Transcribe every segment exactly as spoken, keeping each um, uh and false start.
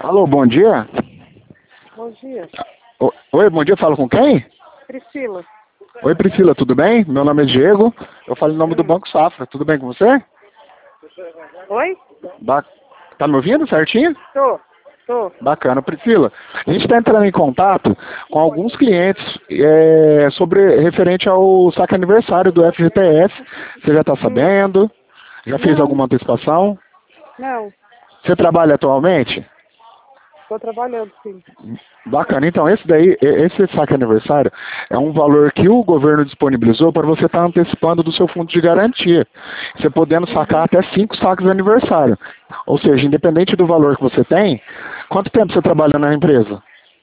Alô, bom dia. Bom dia. O- Oi, bom dia, falo com quem? Priscila. Oi, Priscila, tudo bem? Meu nome é Diego, eu falo em nome do Hum. Banco Safra, tudo bem com você? Oi? Ba- Tá me ouvindo certinho? Tô. Tô. Bacana, Priscila. A gente está entrando em contato com alguns clientes é, sobre referente ao saque aniversário do F G T S. Você já está Hum. sabendo? Já fez Não. alguma antecipação? Não. Você trabalha atualmente? Tô trabalhando, sim. Bacana, então esse daí, e- esse saque aniversário é um valor que o governo disponibilizou para você estar antecipando do seu fundo de garantia. Você podendo sacar Uhum. até cinco saques de aniversário. Ou seja, independente do valor que você tem, quanto tempo você trabalha na empresa?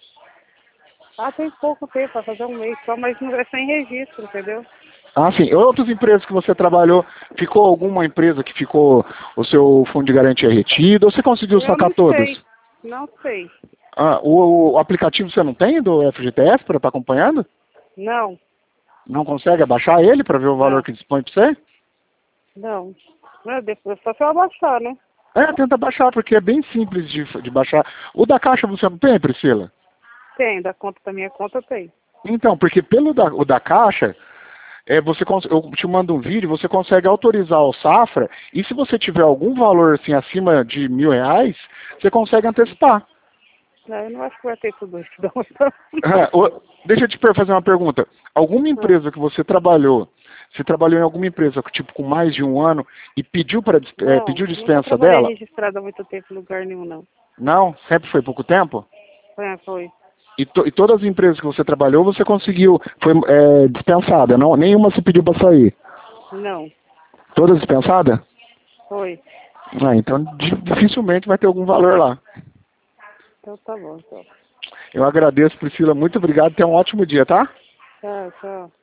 Ah, tem pouco tempo, vai fazer um mês só, mas não é sem registro, entendeu? Ah, sim. Outras empresas que você trabalhou, ficou alguma empresa que ficou o seu fundo de garantia retido, ou você conseguiu Eu sacar não todas? sei. Não sei. Ah, o, o aplicativo você não tem do F G T S para estar acompanhando? Não. Não consegue abaixar ele para ver o valor Não. que dispõe para você? Não. Não, depois só se eu abaixar, né? É, tenta baixar, porque é bem simples de, de baixar. O da Caixa você não tem, Priscila? Tem, da conta da minha conta tem. Então, porque pelo da, o da Caixa, é, você cons- eu te mando um vídeo, você consegue autorizar o Safra, e se você tiver algum valor assim acima de mil reais, você consegue antecipar. Não, eu não acho que vai ter tudo isso, não. Então. É, o- deixa eu te per- fazer uma pergunta. Alguma Ah, empresa que você trabalhou, você trabalhou em alguma empresa tipo com mais de um ano e pediu para Não, pediu nunca dispensa trabalhei dela? registrada há muito tempo em lugar nenhum, não. Não? Sempre foi pouco tempo? É, foi. E, to, e todas as empresas que você trabalhou, você conseguiu, foi é, dispensada, não? Nenhuma se pediu para sair. Não, Todas dispensadas? foi. Ah, então di- dificilmente vai ter algum valor lá. Então tá bom, então. Eu agradeço, Priscila, muito obrigado, tenha um ótimo dia, tá? Tchau, tchau.